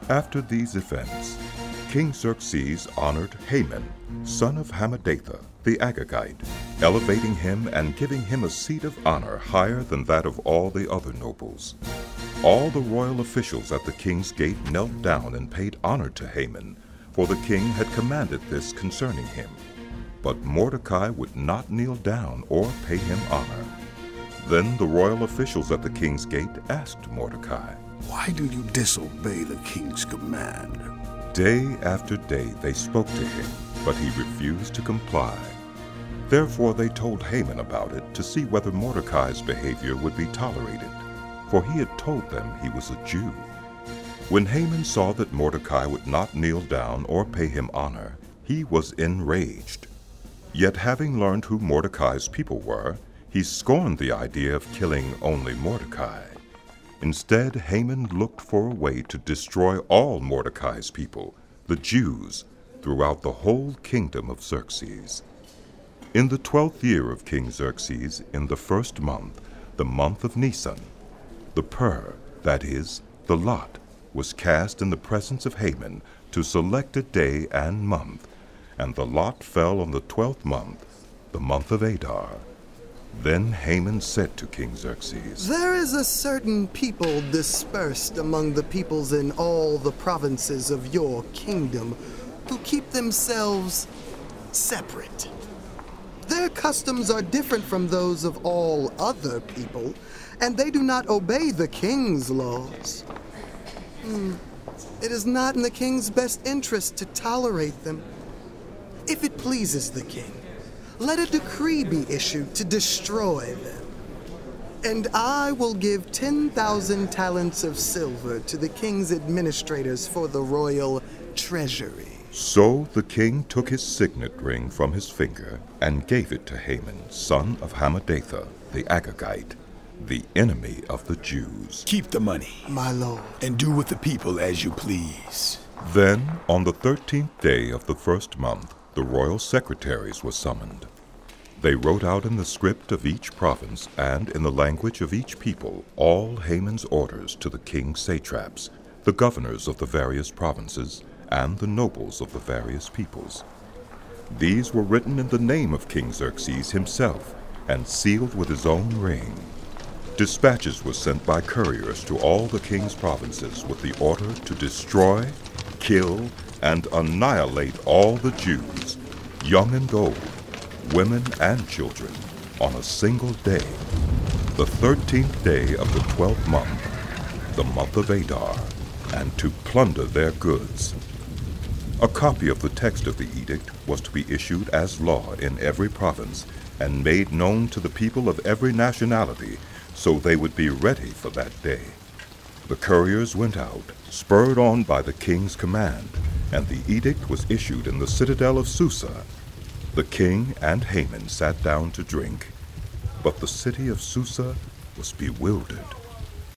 After these events, King Xerxes honored Haman, son of Hammedatha, the Agagite, elevating him and giving him a seat of honor higher than that of all the other nobles. All the royal officials at the king's gate knelt down and paid honor to Haman, for the king had commanded this concerning him. But Mordecai would not kneel down or pay him honor. Then the royal officials at the king's gate asked Mordecai, "Why do you disobey the king's command?" Day after day they spoke to him, but he refused to comply. Therefore they told Haman about it to see whether Mordecai's behavior would be tolerated, for he had told them he was a Jew. When Haman saw that Mordecai would not kneel down or pay him honor, he was enraged. Yet having learned who Mordecai's people were, he scorned the idea of killing only Mordecai. Instead, Haman looked for a way to destroy all Mordecai's people, the Jews, throughout the whole kingdom of Xerxes. In the 12th year of King Xerxes, in the first month, the month of Nisan, the pur, that is, the lot, was cast in the presence of Haman to select a day and month, and the lot fell on the 12th month, the month of Adar. Then Haman said to King Xerxes, "There is a certain people dispersed among the peoples in all the provinces of your kingdom who keep themselves separate. Their customs are different from those of all other people, and they do not obey the king's laws. It is not in the king's best interest to tolerate them. If it pleases the king, let a decree be issued to destroy them, and I will give 10,000 talents of silver to the king's administrators for the royal treasury." So the king took his signet ring from his finger and gave it to Haman, son of Hammedatha, the Agagite, the enemy of the Jews. "Keep the money, My lord. and do with the people as you please." Then, on the 13th day of the first month, the royal secretaries were summoned. They wrote out in the script of each province and in the language of each people all Haman's orders to the king's satraps, the governors of the various provinces, and the nobles of the various peoples. These were written in the name of King Xerxes himself and sealed with his own ring. Dispatches were sent by couriers to all the king's provinces with the order to destroy, kill, and annihilate all the Jews, young and old, women and children, on a single day, the 13th day of the 12th month, the month of Adar, and to plunder their goods. A copy of the text of the edict was to be issued as law in every province and made known to the people of every nationality, so they would be ready for that day. The couriers went out, spurred on by the king's command, and the edict was issued in the citadel of Susa. The king and Haman sat down to drink, but the city of Susa was bewildered.